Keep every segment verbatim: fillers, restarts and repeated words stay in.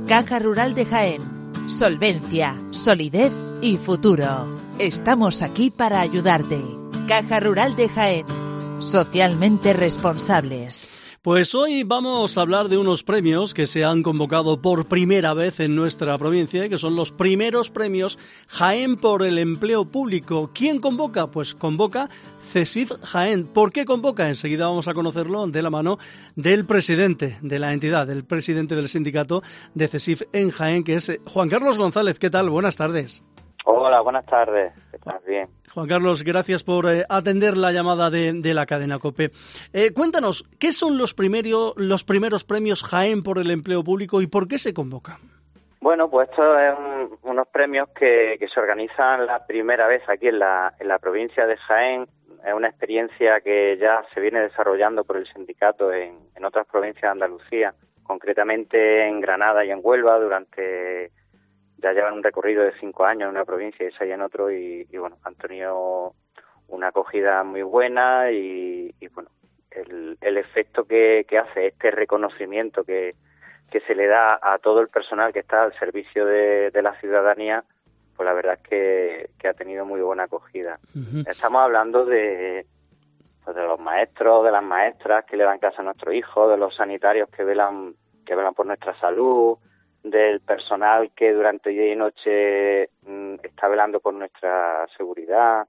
Caja Rural de Jaén. Solvencia, solidez y futuro. Estamos aquí para ayudarte. Caja Rural de Jaén. Socialmente responsables. Pues hoy vamos a hablar de unos premios que se han convocado por primera vez en nuestra provincia y que son los primeros premios Jaén por el empleo público. ¿Quién convoca? Pues convoca CESIF Jaén. ¿Por qué convoca? Enseguida vamos a conocerlo de la mano del presidente de la entidad, del presidente del sindicato de CESIF en Jaén, que es Juan Carlos González. ¿Qué tal? Buenas tardes. Hola, buenas tardes. ¿Estás bien? Juan Carlos, gracias por eh, atender la llamada de, de la cadena COPE. Eh, cuéntanos, ¿qué son los, primero, los primeros premios Jaén por el empleo público y por qué se convocan? Bueno, pues estos son unos premios que, que se organizan la primera vez aquí en la, en la provincia de Jaén. Es una experiencia que ya se viene desarrollando por el sindicato en, en otras provincias de Andalucía, concretamente en Granada y en Huelva durante... Ya llevan un recorrido de cinco años en una provincia y seis en otro y, y bueno, han tenido una acogida muy buena y, y bueno, el, el efecto que, que hace este reconocimiento que, que se le da a todo el personal que está al servicio de, de la ciudadanía, pues la verdad es que, que ha tenido muy buena acogida. Uh-huh. Estamos hablando de, pues de los maestros, de las maestras que le dan clase a nuestros hijos, de los sanitarios que velan, que velan por nuestra salud, del personal que durante día y noche mmm, está velando por nuestra seguridad,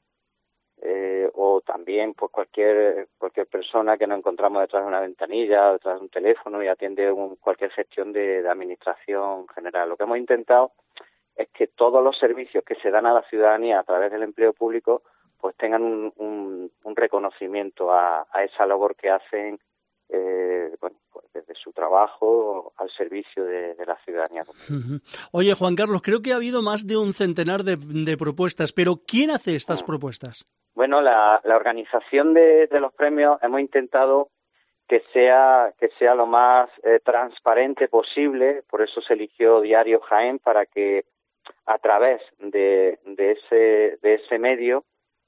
eh, o también pues cualquier cualquier persona que nos encontramos detrás de una ventanilla, detrás de un teléfono y atiende un, cualquier gestión de, de administración general. Lo que hemos intentado es que todos los servicios que se dan a la ciudadanía a través del empleo público pues tengan un, un, un reconocimiento a, a esa labor que hacen Eh, bueno, pues desde su trabajo al servicio de, de la ciudadanía. Uh-huh. Oye, Juan Carlos, creo que ha habido más de un centenar de, de propuestas, pero ¿quién hace estas uh-huh. propuestas? Bueno, la, la organización de, de los premios hemos intentado que sea que sea lo más eh, transparente posible, por eso se eligió Diario Jaén para que a través de, de ese de ese medio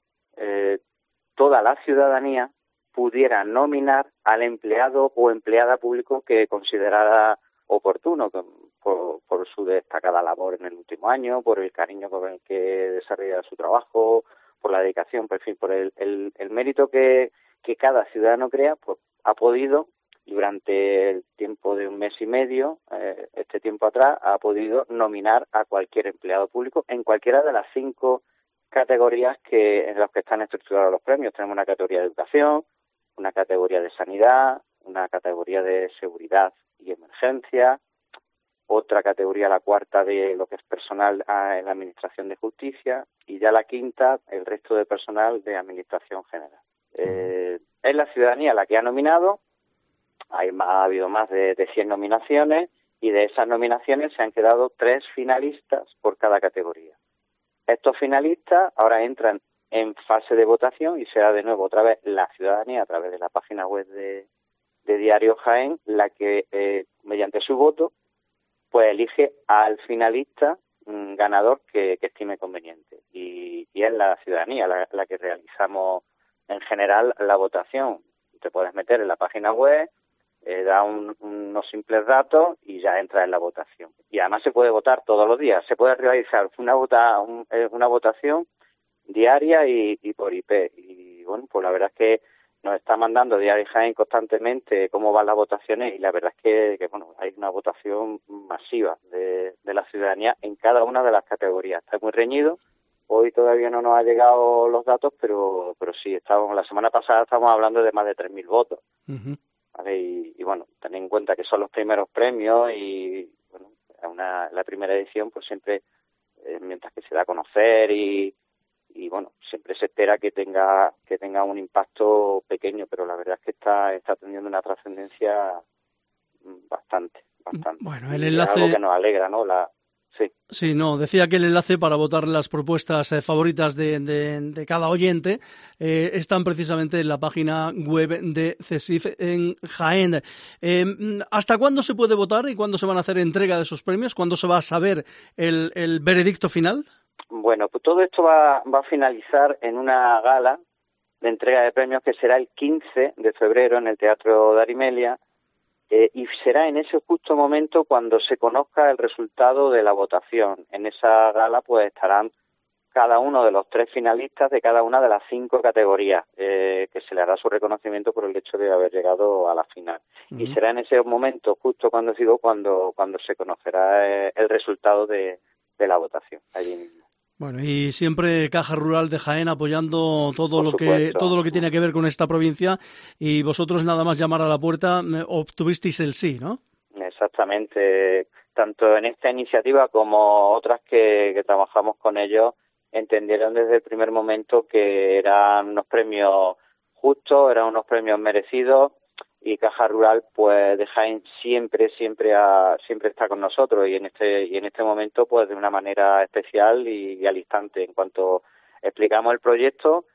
eh, toda la ciudadanía pudiera nominar al empleado o empleada público que considerara oportuno por, por su destacada labor en el último año, por el cariño con el que desarrolla su trabajo, por la dedicación, por, fin, por el, el, el mérito que, que cada ciudadano crea, pues ha podido, durante el tiempo de un mes y medio, eh, este tiempo atrás, ha podido nominar a cualquier empleado público en cualquiera de las cinco categorías que en las que están estructurados los premios. Tenemos una categoría de educación, una categoría de sanidad, una categoría de seguridad y emergencia, otra categoría, la cuarta, de lo que es personal en la Administración de Justicia, y ya la quinta, el resto de personal de Administración General. Eh, es la ciudadanía la que ha nominado, hay, ha habido más de, de cien nominaciones, y de esas nominaciones se han quedado tres finalistas por cada categoría. Estos finalistas ahora entran en fase de votación y será de nuevo otra vez la ciudadanía a través de la página web de, de Diario Jaén la que eh, mediante su voto pues elige al finalista mmm, ganador que, que estime conveniente y, y es la ciudadanía la, la que realizamos en general la votación. Te puedes meter en la página web, eh, da un, unos simples datos y ya entras en la votación. Y además se puede votar todos los días, se puede realizar una, vota, un, una votación diaria y, y por I P. Y bueno, pues la verdad es que nos está mandando Diario Jaén constantemente cómo van las votaciones y la verdad es que, que bueno, hay una votación masiva de, de la ciudadanía en cada una de las categorías. Está muy reñido. Hoy todavía no nos ha llegado los datos, pero pero sí, estábamos, la semana pasada estábamos hablando de más de tres mil votos. Uh-huh. ¿Vale? Y, y bueno, tened en cuenta que son los primeros premios y bueno, una, la primera edición pues siempre, eh, mientras que se da a conocer y y bueno, siempre se espera que tenga que tenga un impacto pequeño, pero la verdad es que está está teniendo una trascendencia bastante, bastante. Bueno, el enlace... Es algo que nos alegra, ¿no? La Sí. Sí, no, decía que el enlace para votar las propuestas eh, favoritas de, de, de cada oyente eh, están precisamente en la página web de CESIF en Jaén. Eh, ¿Hasta cuándo se puede votar y cuándo se van a hacer entrega de esos premios? ¿Cuándo se va a saber el, el veredicto final? Bueno, pues todo esto va, va a finalizar en una gala de entrega de premios que será el quince de febrero en el Teatro de Arimelia, eh, y será en ese justo momento cuando se conozca el resultado de la votación. En esa gala pues estarán cada uno de los tres finalistas de cada una de las cinco categorías, eh, que se le hará su reconocimiento por el hecho de haber llegado a la final. Uh-huh. Y será en ese momento, justo cuando digo, cuando cuando se conocerá eh, el resultado de, de la votación, allí mismo. Bueno, y siempre Caja Rural de Jaén apoyando todo por lo supuesto. que todo lo que tiene que ver con esta provincia, y vosotros nada más llamar a la puerta obtuvisteis el sí, ¿no? Exactamente. Tanto en esta iniciativa como otras que, que trabajamos con ellos, entendieron desde el primer momento que eran unos premios justos, eran unos premios merecidos, y Caja Rural pues de Jaén siempre siempre ha, siempre está con nosotros, y en este y en este momento pues de una manera especial y, y al instante. En cuanto explicamos el proyecto,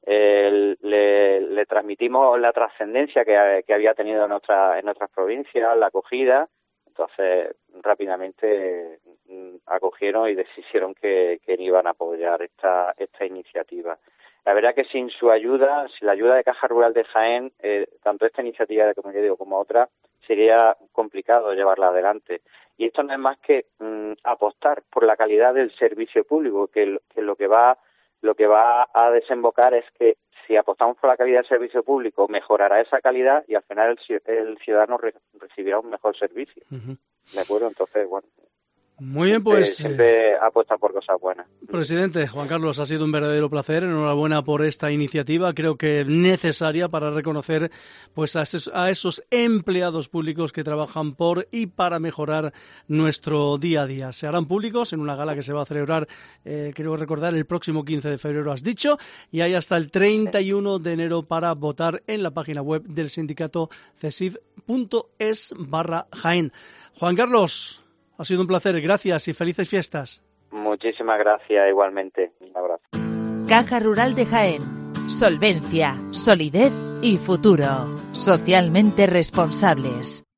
eh, le, le transmitimos la trascendencia que, que había tenido en nuestra en nuestras provincias, la acogida. Entonces rápidamente mm, acogieron y decidieron que, que iban a apoyar esta esta iniciativa. La verdad que sin su ayuda, sin la ayuda de Caja Rural de Jaén, eh, tanto esta iniciativa, como yo digo, como otra, sería complicado llevarla adelante. Y esto no es más que mmm, apostar por la calidad del servicio público, que, que lo que va lo que va a desembocar es que si apostamos por la calidad del servicio público, mejorará esa calidad y al final el, el ciudadano re, recibirá un mejor servicio. Uh-huh. ¿De acuerdo? Entonces, bueno. Muy bien, pues siempre, siempre apuesta por cosas buenas. Presidente Juan Carlos, ha sido un verdadero placer. Enhorabuena por esta iniciativa, creo que necesaria para reconocer pues a esos, a esos empleados públicos que trabajan por y para mejorar nuestro día a día. Se harán públicos en una gala que se va a celebrar, eh, creo recordar, el próximo quince de febrero, has dicho, y hay hasta el treinta y uno de enero para votar en la página web del sindicato cesif punto es barra Jaén. Juan Carlos, ha sido un placer, gracias y felices fiestas. Muchísimas gracias, igualmente. Un abrazo. Caja Rural de Jaén. Solvencia, solidez y futuro. Socialmente responsables.